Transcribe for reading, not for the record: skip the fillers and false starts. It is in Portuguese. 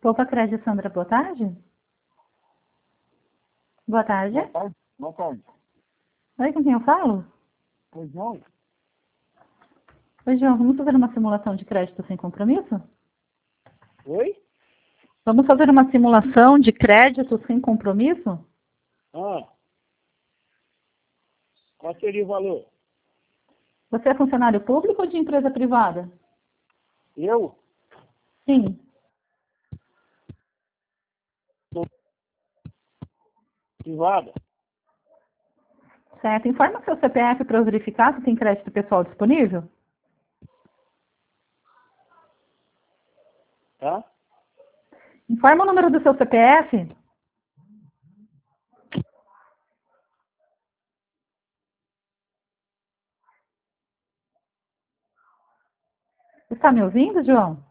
Poupa Crédito, Sandra, boa tarde. Boa tarde. Boa tarde. Boa tarde. Oi, com quem eu falo? Pois não? Oi, João, vamos fazer uma simulação de crédito sem compromisso? Oi? Vamos fazer uma simulação de crédito sem compromisso? Ah. Qual seria o valor? Você é funcionário público ou de empresa privada? Eu? Sim. Privada? Certo. Informa seu CPF para eu verificar se tem crédito pessoal disponível. Tá? Informa o número do seu CPF. Está me ouvindo, João?